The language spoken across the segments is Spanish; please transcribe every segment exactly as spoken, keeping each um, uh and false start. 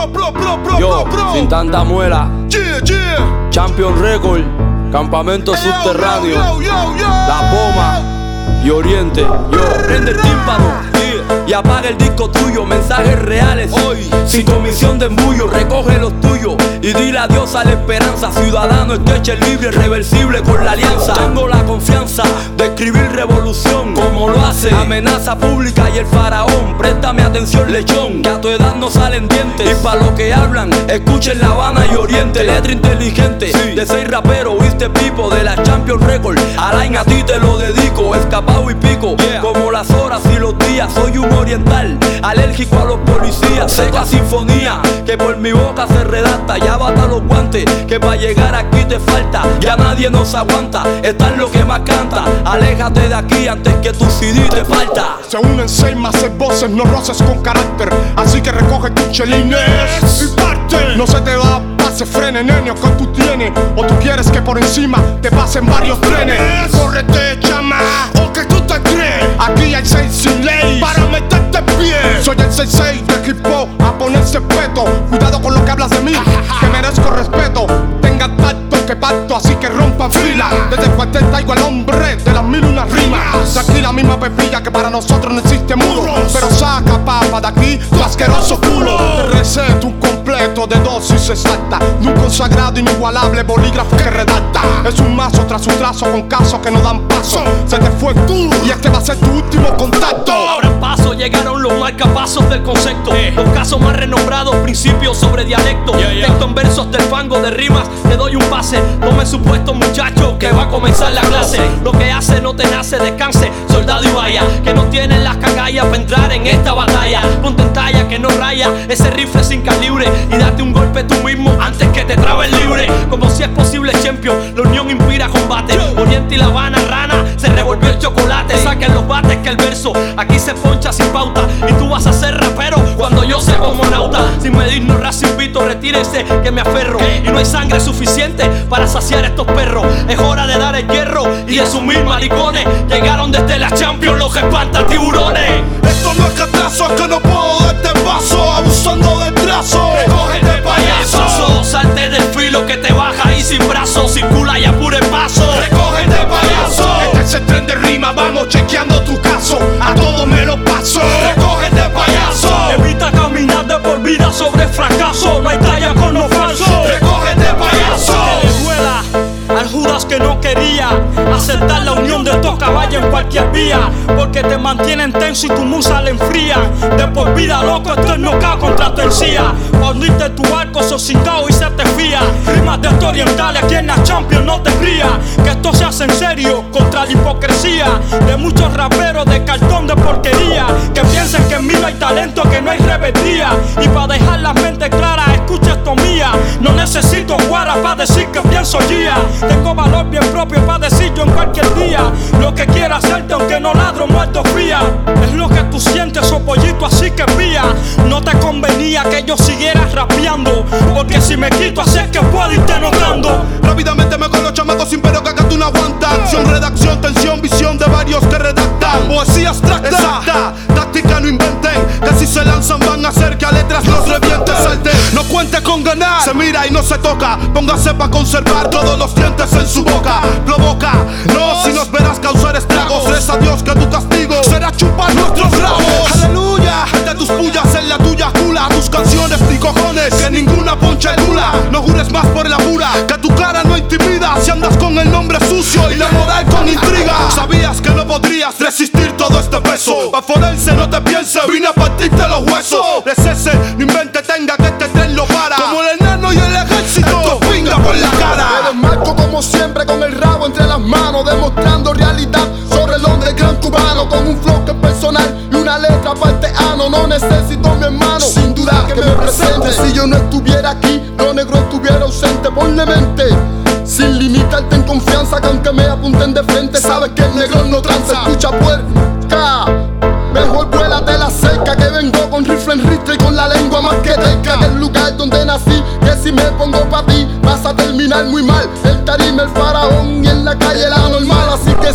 pro, pro, pro, pro, Yo, pro, pro. sin tanta muela. Yeah, yeah. Champion Record, Campamento Hey, yo, Subterráneo, yo, yo, yo, yo. La Poma y Oriente. Yo, prende el tímpano, yeah, y apaga el disco tuyo. Mensajes reales, hoy, sin comisión de embullo. Recoge los tuyos y dile adiós a la esperanza. Ciudadano, sketcher libre, reversible con la alianza. Tengo la confianza de escribir revolución, como lo hace Amenaza Pública y el Faraón. Préstame atención, lechón, que a tu edad no salen dientes. Y pa' lo que hablan, escuchen La Habana y Oriente. Letra inteligente, sí, de seis raperos, viste pipo de la Champion Record. Alain, a ti te lo dedico, escapado y pico, yeah, como las horas y los días. Soy un oriental, alérgico a los policías. Seca sinfonía, que por mi boca se redacta. Ya bata los guantes, que pa' llegar aquí te falta. Ya nadie nos aguanta, está en lo que más canta. Aléjate de aquí antes que tu C D te falta. Se unen seis más seis voces, no roces con carácter. Así que recoge tus chelines y parte. No se te va a pase, frene, nene, o que tú tienes. O tú quieres que por encima te pasen varios trenes. Córrete, chama, o que tú te crees. Aquí hay seis sin ley para meterte en pie. Soy el seis seis de hip hop, a ponerse peto. Cuidado con lo que hablas de mí, que merezco respeto. Tenga tacto que pacto, así que rompan fila. Desde el cuartel traigo al hombre de las mil y una rimas. De aquí la misma pepilla que para nosotros no existe muro. Pero saca papa de aquí tu asqueroso culo. Te receto un completo de dosis exacta de un consagrado inigualable bolígrafo que redacta. Es un mazo tras un trazo con casos que no dan paso. Se te fue tú y este va a ser tu último contacto. Ahora en paso llegaron los marcapasos del concepto, eh. Los casos más renombrados, principios sobre dialecto, yeah, yeah. Texto en versos del fango de rimas, te doy un pase. Tome su puesto, muchacho, que va a comenzar la clase. Lo que hace no te nace, descanse, soldado y vaya, que no tienen las cagallas para entrar en esta batalla. Ponte en talla, que no raya ese rifle sin calibre, y date un golpe tú mismo antes que te trabes libre. Como si es posible, champion, la unión inspira combate. Oriente y La Habana, rana, se revolvió el chocolate. Saquen los bates que el verso aquí se poncha sin pauta. Y tú vas a ser rapero cuando yo sea cosmonauta. Sin medir no ras invito, retírese que me aferro. Y no hay sangre suficiente para saciar estos perros. Es hora de dar el hierro y de sumir maricones. Llegaron desde la Champions los que espantan tiburones. Esto no es catrazo, es que no puedo darte paso. Abusando del trazo, recógete payaso. Salte del filo que te baja y sin brazos. Circula y apure el paso. Recógete payaso. Este es el tren de rima, vamos chequeando tu caso. A todos me lo paso. Recógete payaso. Evita caminar de por vida sobre fracaso. No hay talla con lo falso. Recógete payaso. Que le duela al Judas que no quería aceptar la unión de estos caballos en cualquier vía, porque te mantienen tenso y tu musa le enfría. De por vida, loco, esto es knockout contra tu encía. Cuando irte tu barco sosicao y se te fía. Rimas de estos orientales aquí en la Champions, no te rías, que esto se hace en serio contra la hipocresía de muchos raperos de cartón de porquería, que piensan que en mí no hay talento, que no hay rebeldía. Y para dejar la mente clara, escucha esto mía. No necesito guara para decir que pienso guía. Tengo valor bien propio para decir yo en cualquier día lo que quiera hacerte aunque no ladro muerto fría. Es lo que tú sientes, oh pollito, así que pía. No te convenía que yo siguiera rapeando, porque si me quito así es que puedo irte notando. Rápidamente me con los chamacos sin pero que acá tú no aguantas. Acción, redacción, tensión, visión de varios que redactan. Poesía abstracta, exacta, táctica no inventen, que si se lanzan van a hacer que a letras los revientes. Salte, no cuente con ganar, se mira y no se toca. Póngase pa' conservar todos los dientes en su boca. Provoca, no, si nos verás causar estragos. Reza a Dios que tu castigo será chupar nuestros rabos. Aleluya, de tus pullas en la tuya cula. Tus canciones ni cojones, que ninguna poncha nula. No jures más por la pura, que tu cara no intimida. Si andas con el nombre sucio y la moral con intriga. Sabías que no podrías resistir todo este peso. Pa' forense no te pienses, vine a partirte los huesos. Desese, no invente, tenga que este tren lo para. Como el enano y el ejército, esto pinga por la cara. Me desmarco como siempre con el rabo entre las manos, demostrando realidad sobre el underground cubano. Con un flow que es personal y una letra parte ano. No necesito mi hermano, sin duda que me presente. Si yo no estuviera aquí, lo negro estuviera ausente. Ponle mente, sin limitarte en confianza, que aunque me apunten de frente, sabes que el negro no tranza. Escucha puerca, mejor vuélate la cerca, que vengo con rifle en ristre y con la lengua más que terca. Del lugar donde nací, que si me pongo pa' ti vas a terminar muy mal. El tarima, el faraón y en la calle la normal. Así que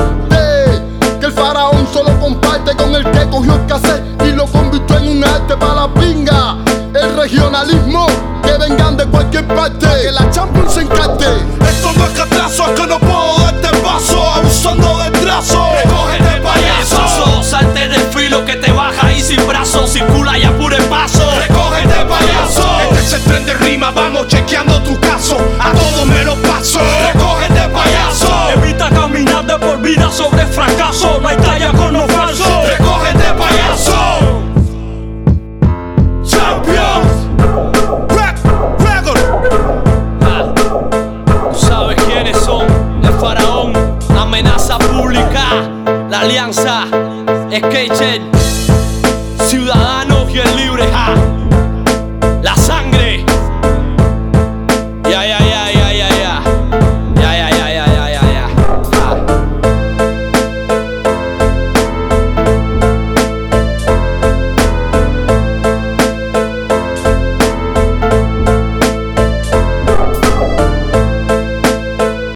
salte, que el faraón solo comparte con el que cogió el cassette y lo convirtió en un arte para la pinga. El regionalismo que vengan de cualquier parte, que la Champions se encarte. Esto no es catrazo, es que no puedo darte paso, abusando del trazo. Recógete, payaso. Salte del filo que te baja y sin brazos, circula y apure paso. Recógete, payaso. Este es el tren de rima, vamos chequeando tu cara.